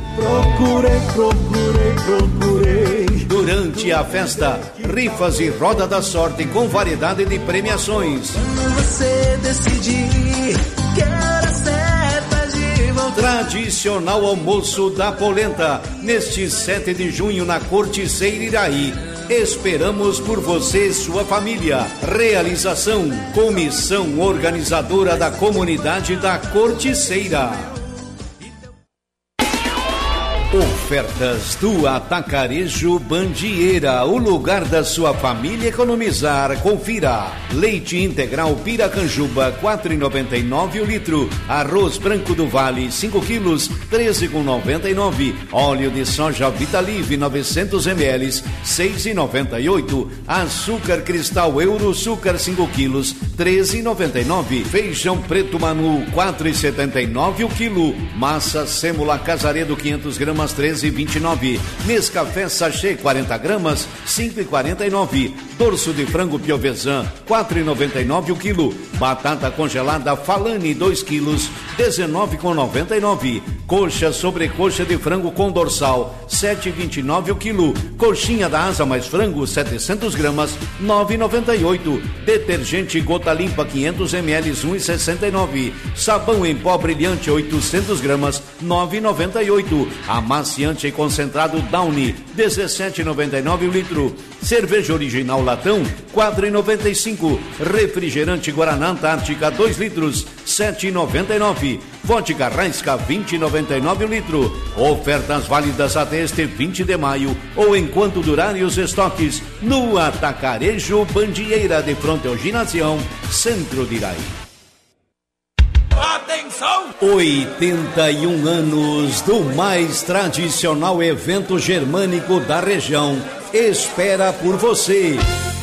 Procurei. Durante a festa, rifas e roda da sorte com variedade de premiações. Quando você decidir que era certa de voltar. Tradicional almoço da polenta, neste 7 de junho na Corticeira Iraí. Esperamos por você e sua família. Realização: Comissão Organizadora da Comunidade da Corticeira. Ofertas do Atacarejo Bandieira, o lugar da sua família economizar. Confira: leite integral Piracanjuba, R$4,99 o litro. Arroz branco do Vale, 5 quilos, R$13,99. Óleo de soja Vitalive, 900 ml, R$6,98. Açúcar cristal Euro Açúcar, 5 quilos, R$13,99. Feijão preto Manu, R$4,79 o quilo. Massa sêmula Casaredo, 500 gramas, R$13,29. Nescafé sachê 40 gramas, R$5,49. Dorso de frango Piovesan, R$4,99 o quilo. Batata congelada Falani, 2 quilos, R$19,99. Coxa sobrecoxa de frango com dorsal, R$7,29 o quilo. Coxinha da asa mais frango, 700 gramas, R$9,98. Detergente Gota Limpa 500 ml, R$1,69. Sabão em pó brilhante 800 gramas, R$9,98. Amaciante e concentrado Downy, R$17,99 o litro. Cerveja original latão, R$4,95. Refrigerante Guaraná Antártica, 2 litros, R$7,99. Vodka Raisca, R$20,99 o litro. Ofertas válidas até este 20 de maio ou enquanto durarem os estoques no Atacarejo Bandieira, de frente ao Ginasião, centro de Iraí. Atenção! 81 anos do mais tradicional evento germânico da região espera por você.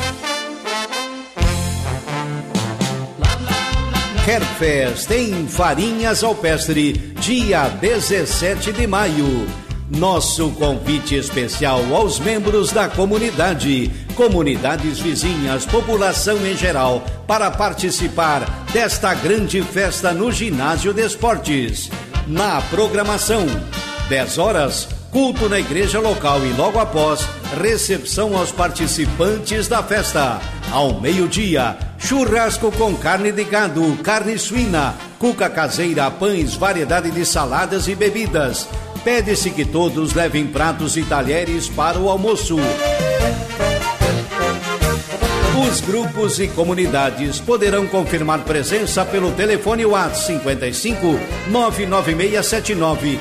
Kerfest em Farinhas Alpestre, dia 17 de maio. Nosso convite especial aos membros da comunidade, comunidades vizinhas, população em geral, para participar desta grande festa no Ginásio de Esportes. Na programação, 10 horas, culto na igreja local e logo após, recepção aos participantes da festa. Ao meio-dia, churrasco com carne de gado, carne suína, cuca caseira, pães, variedade de saladas e bebidas. Pede-se que todos levem pratos e talheres para o almoço. Os grupos e comunidades poderão confirmar presença pelo telefone WhatsApp 55 99679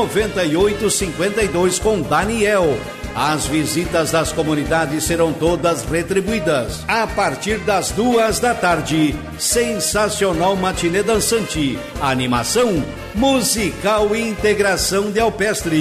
9852 com Daniel. As visitas das comunidades serão todas retribuídas. A partir das 2 da tarde, sensacional matinê dançante, animação, musical e integração de Alpestre.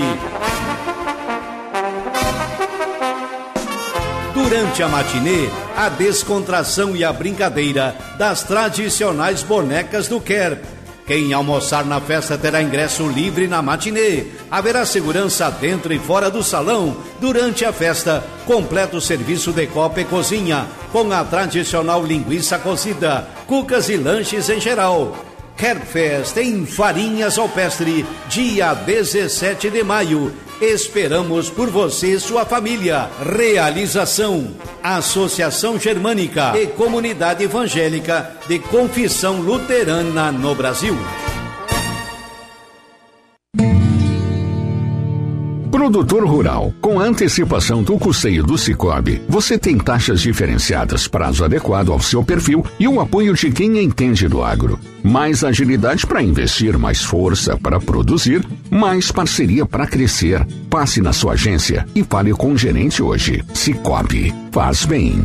Durante a matinê, a descontração e a brincadeira das tradicionais bonecas do Kerp. Quem almoçar na festa terá ingresso livre na matinê. Haverá segurança dentro e fora do salão. Durante a festa, completo serviço de copa e cozinha, com a tradicional linguiça cozida, cucas e lanches em geral. Kerfest em Farinhas Alpestre, dia 17 de maio. Esperamos por você e sua família. Realização: Associação Germânica e Comunidade Evangélica de Confissão Luterana no Brasil. Produtor rural, com a antecipação do custeio do Sicoob, você tem taxas diferenciadas, prazo adequado ao seu perfil e o apoio de quem entende do agro. Mais agilidade para investir, mais força para produzir, mais parceria para crescer. Passe na sua agência e fale com o gerente hoje. Sicoob, faz bem.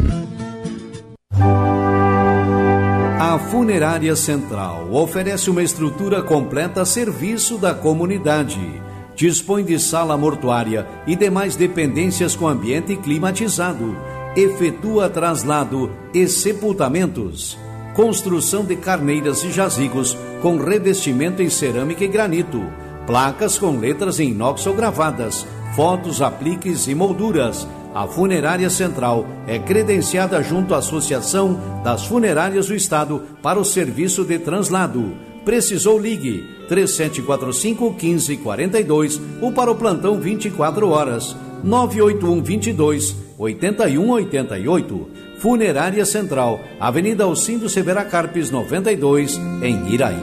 A Funerária Central oferece uma estrutura completa a serviço da comunidade. Dispõe de sala mortuária e demais dependências com ambiente climatizado. Efetua traslado e sepultamentos. Construção de carneiras e jazigos com revestimento em cerâmica e granito. Placas com letras em inox ou gravadas. Fotos, apliques e molduras. A Funerária Central é credenciada junto à Associação das Funerárias do Estado para o serviço de translado. Precisou, ligue 3745-1542 ou para o plantão 24 horas 981-22-8188. Funerária Central, Avenida Alcindo Severa Carpes 92, em Iraí.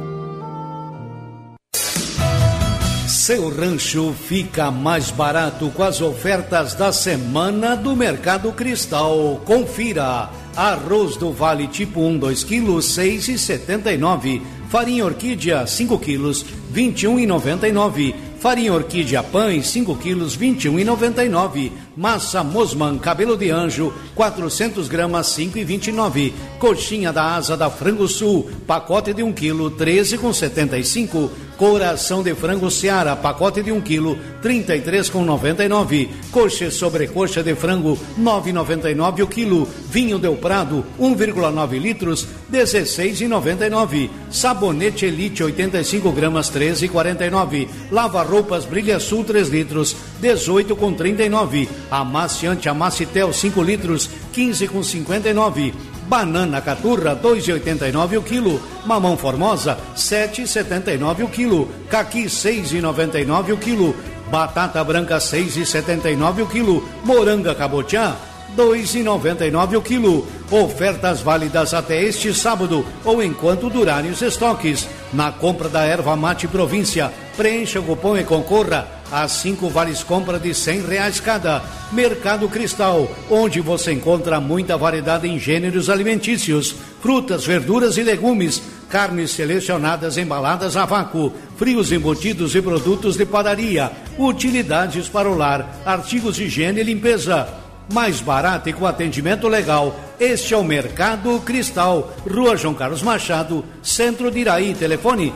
Seu rancho fica mais barato com as ofertas da semana do Mercado Cristal. Confira: arroz do Vale tipo 1, 2 quilos, 6,79. Farinha Orquídea 5 quilos, 21,99. Farinha Orquídea Pães 5 quilos, 21,99. Massa Mosman Cabelo de Anjo 400 gramas, 5,29. Coxinha da Asa da Frango Sul, pacote de 1 quilo, 13,75. Coração de frango Seara, pacote de 1 quilo, 33,99. Coxa e sobrecoxa de frango, 9,99 o quilo. Vinho Del Prado, 1,9 litros, 16,99. Sabonete Elite, 85 gramas, 13,49. Lava-roupas Brilha Sul, 3 litros, 18,39. Amaciante Amacitel, 5 litros, 15,59. Banana Caturra, 2,89 o quilo. Mamão Formosa, 7,79 o quilo. Caqui, 6,99 o quilo. Batata branca, 6,79 o quilo. Moranga Cabotiá, 2,99 o quilo. Ofertas válidas até este sábado ou enquanto durarem os estoques. Na compra da erva mate Província, preencha o cupom e concorra a 5 vales compra de R$100 cada. Mercado Cristal, onde você encontra muita variedade em gêneros alimentícios, frutas, verduras e legumes, carnes selecionadas embaladas a vácuo, frios embutidos e produtos de padaria, utilidades para o lar, artigos de higiene e limpeza. Mais barato e com atendimento legal. Este é o Mercado Cristal, Rua João Carlos Machado, Centro de Iraí. Telefone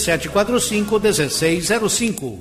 3745-1605.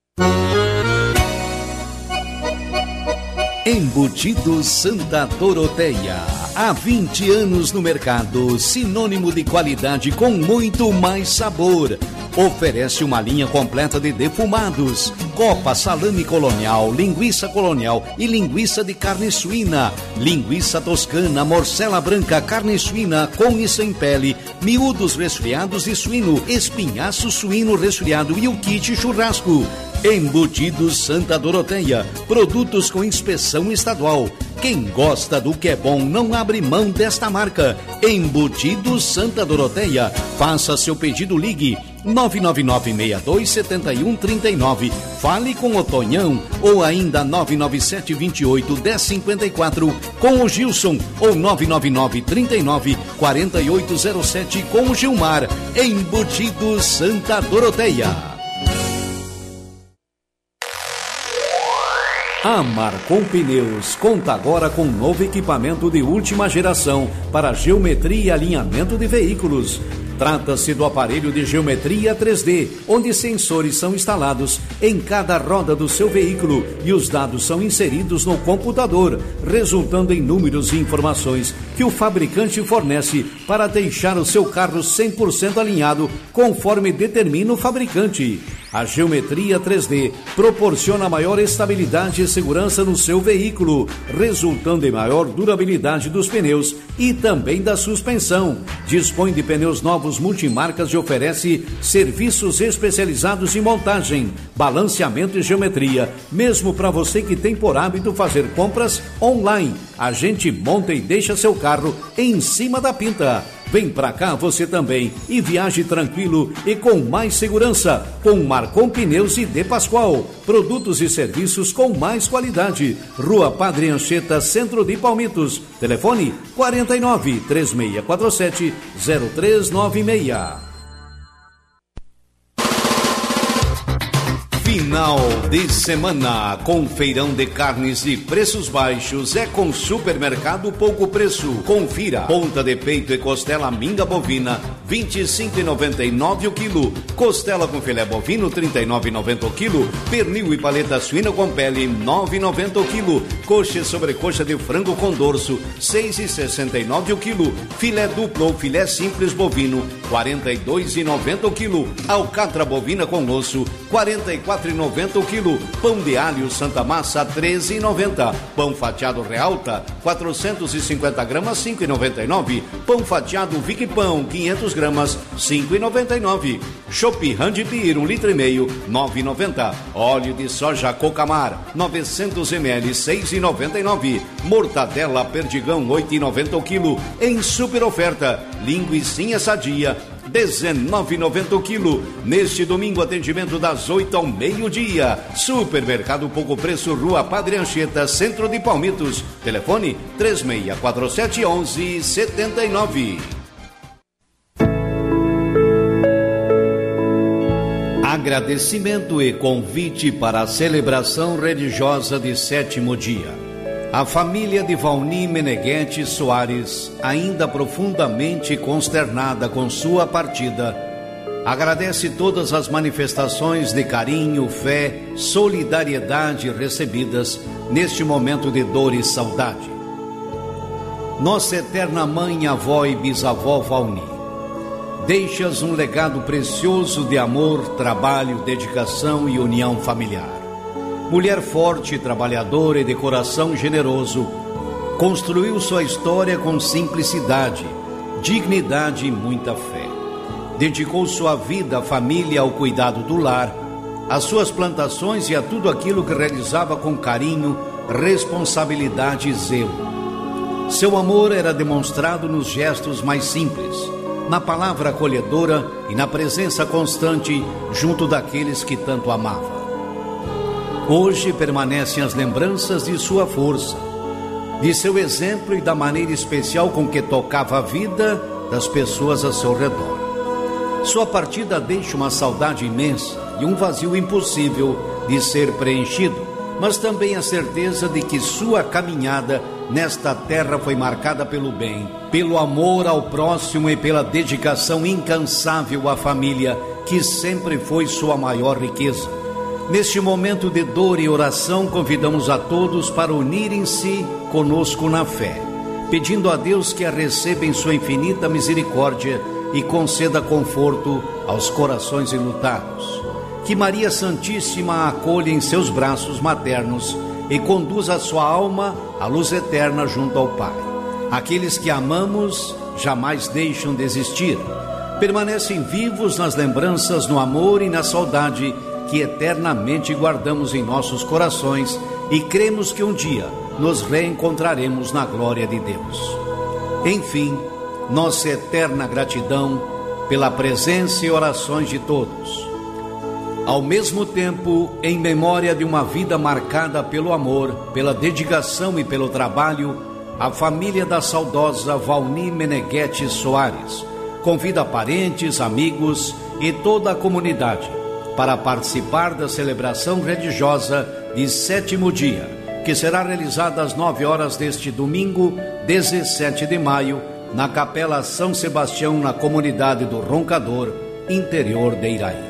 Embutidos Santa Doroteia, há 20 anos no mercado, sinônimo de qualidade com muito mais sabor. Oferece uma linha completa de defumados, copa, salame colonial, linguiça colonial e linguiça de carne suína, linguiça toscana, morcela branca, carne suína com e sem pele, miúdos resfriados de suíno, espinhaço suíno resfriado e o kit churrasco. Embutidos Santa Doroteia, produtos com inspeção estadual. Quem gosta do que é bom não abre mão desta marca. Embutidos Santa Doroteia. Faça seu pedido, ligue 999-627139. Fale com o Tonhão ou ainda 997-28-1054 com o Gilson ou 999-39-4807 com o Gilmar. Embutidos Santa Doroteia. A Marcon Pneus conta agora com um novo equipamento de última geração para geometria e alinhamento de veículos. Trata-se do aparelho de geometria 3D, onde sensores são instalados em cada roda do seu veículo e os dados são inseridos no computador, resultando em números e informações que o fabricante fornece para deixar o seu carro 100% alinhado conforme determina o fabricante. A Geometria 3D proporciona maior estabilidade e segurança no seu veículo, resultando em maior durabilidade dos pneus e também da suspensão. Dispõe de pneus novos multimarcas e oferece serviços especializados em montagem, balanceamento e geometria, mesmo para você que tem por hábito fazer compras online. A gente monta e deixa seu carro em cima da pinta. Vem pra cá você também e viaje tranquilo e com mais segurança com Marcon Pneus e De Pascoal. Produtos e serviços com mais qualidade. Rua Padre Anchieta, Centro de Palmitos. Telefone 49 3647 0396. Final de semana com feirão de carnes e preços baixos é com Supermercado Pouco Preço. Confira: ponta de peito e costela minga bovina 25,99 o quilo, costela com filé bovino 39,90 o quilo, pernil e paleta suína com pele 9,90 o quilo, coxa e sobrecoxa de frango com dorso 6,69 o quilo, filé duplo ou filé simples bovino 42,90 o quilo, alcatra bovina com osso 44,90 o quilo, pão de alho Santa Massa 13,90, pão fatiado Realta 450 gramas 5,99, pão fatiado Vic Pão 500 gramas 5,99, Chopp Handpir 1,5 litro 9,90, óleo de soja Cocamar 900 ml 6,99, mortadela Perdigão 8,90 o quilo em super oferta, linguicinha sadia 19,90 o quilo. Neste domingo, atendimento das 8 ao meio-dia. Supermercado Pouco Preço, Rua Padre Anchieta, Centro de Palmitos. Telefone 3647 1179. Agradecimento e convite para a celebração religiosa de 7º dia. A família de Valni Meneghetti Soares, ainda profundamente consternada com sua partida, agradece todas as manifestações de carinho, fé, solidariedade recebidas neste momento de dor e saudade. Nossa eterna mãe, avó e bisavó Valni, deixas um legado precioso de amor, trabalho, dedicação e união familiar. Mulher forte, trabalhadora e de coração generoso, construiu sua história com simplicidade, dignidade e muita fé. Dedicou sua vida à família, ao cuidado do lar, às suas plantações e a tudo aquilo que realizava com carinho, responsabilidade e zelo. Seu amor era demonstrado nos gestos mais simples, na palavra acolhedora e na presença constante junto daqueles que tanto amava. Hoje permanecem as lembranças de sua força, de seu exemplo e da maneira especial com que tocava a vida das pessoas a seu redor. Sua partida deixa uma saudade imensa e um vazio impossível de ser preenchido, mas também a certeza de que sua caminhada nesta terra foi marcada pelo bem, pelo amor ao próximo e pela dedicação incansável à família, que sempre foi sua maior riqueza. Neste momento de dor e oração, convidamos a todos para unirem-se conosco na fé, pedindo a Deus que a receba em sua infinita misericórdia e conceda conforto aos corações enlutados. Que Maria Santíssima a acolha em seus braços maternos e conduza a sua alma à luz eterna junto ao Pai. Aqueles que amamos jamais deixam de existir, permanecem vivos nas lembranças, no amor e na saudade que eternamente guardamos em nossos corações e cremos que um dia nos reencontraremos na glória de Deus. Enfim, nossa eterna gratidão pela presença e orações de todos. Ao mesmo tempo, em memória de uma vida marcada pelo amor, pela dedicação e pelo trabalho, a família da saudosa Valni Meneghetti Soares convida parentes, amigos e toda a comunidade para participar da celebração religiosa de 7º dia, que será realizada às 9 horas deste domingo, 17 de maio, na Capela São Sebastião, na comunidade do Roncador, interior de Iraí.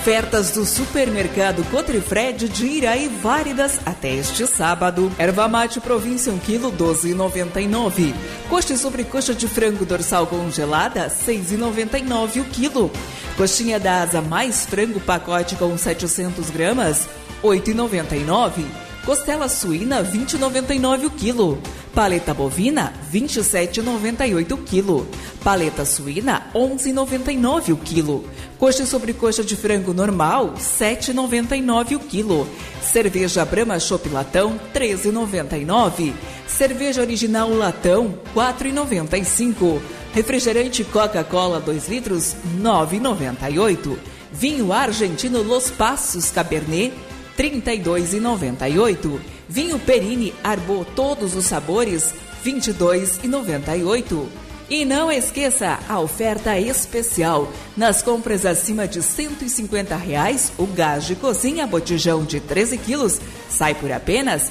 Ofertas do supermercado Cotrifred de Iraí válidas até este sábado. Erva mate província 1 kg, 12,99. Coxa e sobrecoxa de frango dorsal congelada, 6,99 o quilo. Coxinha da asa mais frango pacote com 700 gramas, 8,99. Costela suína, 20,99 o quilo. Paleta bovina, 27,98 o quilo. Paleta suína, 11,99 o quilo. Coxa e sobrecoxa de frango normal, 7,99 o quilo. Cerveja Brahma Chopp Latão, 13,99. Cerveja original Latão, 4,95. Refrigerante Coca-Cola 2 litros, 9,98. Vinho argentino Los Passos Cabernet, 32,98. Vinho Perini Arbô todos os sabores, 22,98. E não esqueça a oferta especial. Nas compras acima de R$150, o gás de cozinha botijão de 13 quilos sai por apenas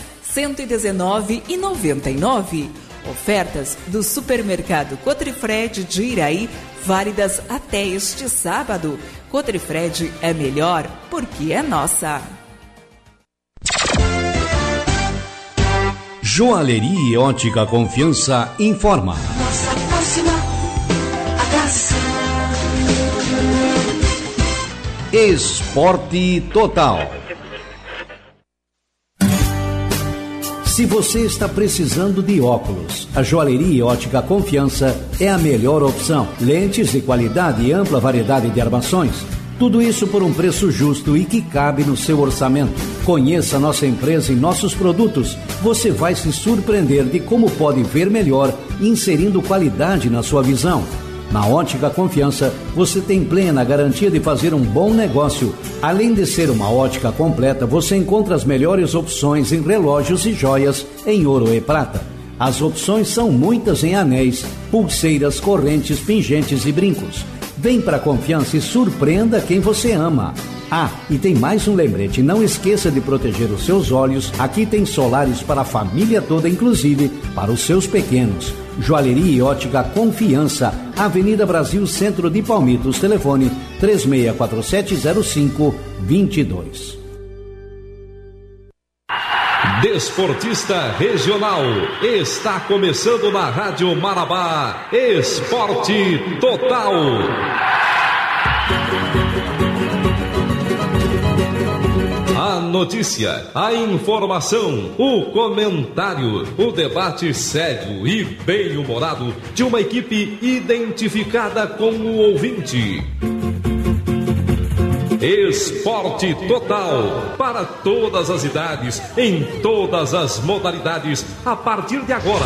R$119,99. Ofertas do supermercado Cotrifred de Iraí, válidas até este sábado. Cotrifred é melhor porque é nossa. Joalheria e Ótica Confiança informa. Nossa próxima atração. Esporte Total. Se você está precisando de óculos, a Joalheria e Ótica Confiança é a melhor opção. Lentes de qualidade e ampla variedade de armações. Tudo isso por um preço justo e que cabe no seu orçamento. Conheça nossa empresa e nossos produtos. Você vai se surpreender de como pode ver melhor, inserindo qualidade na sua visão. Na Ótica Confiança, você tem plena garantia de fazer um bom negócio. Além de ser uma ótica completa, você encontra as melhores opções em relógios e joias em ouro e prata. As opções são muitas em anéis, pulseiras, correntes, pingentes e brincos. Vem para a Confiança e surpreenda quem você ama. Ah, e tem mais um lembrete, não esqueça de proteger os seus olhos. Aqui tem solares para a família toda, inclusive para os seus pequenos. Joalheria e Ótica Confiança, Avenida Brasil, Centro de Palmitos, telefone 36470522. Desportista Regional, está começando na Rádio Marabá, Esporte Total. A notícia, a informação, o comentário, o debate sério e bem-humorado de uma equipe identificada com o ouvinte. Esporte Total, para todas as idades, em todas as modalidades, a partir de agora.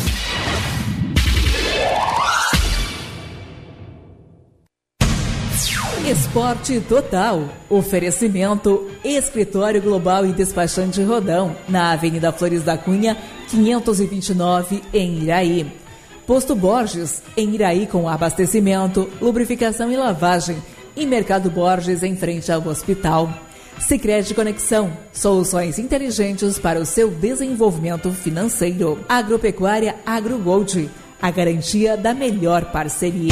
Esporte Total. Oferecimento Escritório Global e Despachante Rodão, na Avenida Flores da Cunha, 529, em Iraí. Posto Borges, em Iraí, com abastecimento, lubrificação e lavagem. E Mercado Borges, em frente ao hospital. Sicredi Conexão, soluções inteligentes para o seu desenvolvimento financeiro. Agropecuária AgroGold, a garantia da melhor parceria.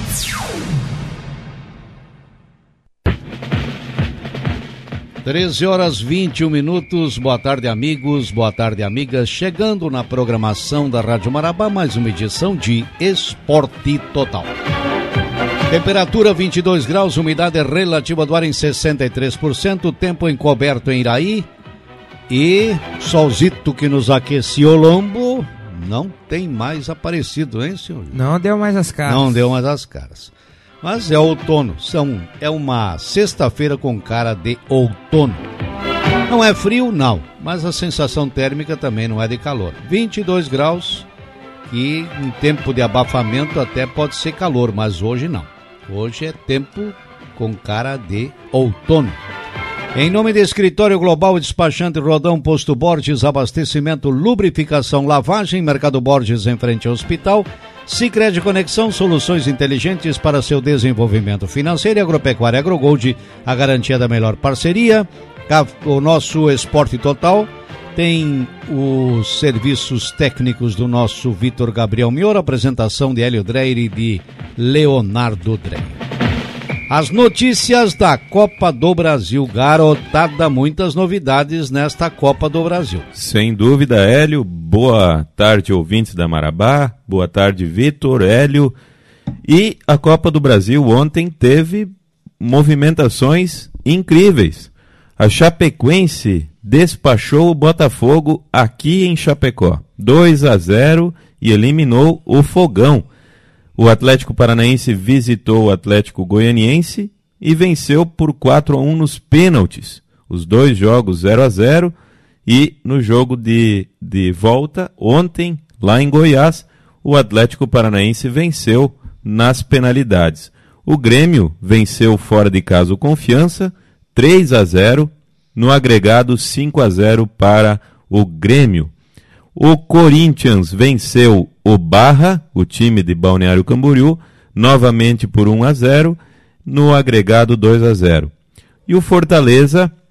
13h21. Boa tarde, amigos, boa tarde, amigas. Chegando na programação da Rádio Marabá, mais uma edição de Esporte Total. Temperatura 22 graus, umidade relativa do ar em 63%, tempo encoberto em Iraí e solzito que nos aqueceu o lombo não tem mais aparecido, hein, senhor? Não deu mais as caras. Não deu mais as caras. Mas é outono, é uma sexta-feira com cara de outono. Não é frio, não, mas a sensação térmica também não é de calor. 22 graus, que em tempo de abafamento até pode ser calor, mas hoje não. Hoje é tempo com cara de outono. Em nome do Escritório Global Despachante Rodão, Posto Borges, abastecimento, lubrificação, lavagem, Mercado Borges em frente ao hospital, Sicredi Conexão, soluções inteligentes para seu desenvolvimento financeiro, Agropecuária AgroGold, a garantia da melhor parceria. O nosso Esporte Total tem os serviços técnicos do nosso Vitor Gabriel Mior, apresentação de Hélio Dreyer e de Leonardo Dreyer. As notícias da Copa do Brasil. Garotada, muitas novidades nesta Copa do Brasil. Sem dúvida, Hélio. Boa tarde, ouvintes da Marabá. Boa tarde, Vitor, Hélio. E a Copa do Brasil ontem teve movimentações incríveis. A Chapecoense despachou o Botafogo aqui em Chapecó. 2-0 e eliminou o Fogão. O Atlético Paranaense visitou o Atlético Goianiense e venceu por 4-1 nos pênaltis. Os dois jogos 0-0 e no jogo de volta, ontem, lá em Goiás, o Atlético Paranaense venceu nas penalidades. O Grêmio venceu fora de casa o Confiança, 3-0, no agregado 5-0 para o Grêmio. O Corinthians venceu o Barra, o time de Balneário Camboriú, novamente por 1-0, no agregado 2-0. E o Fortaleza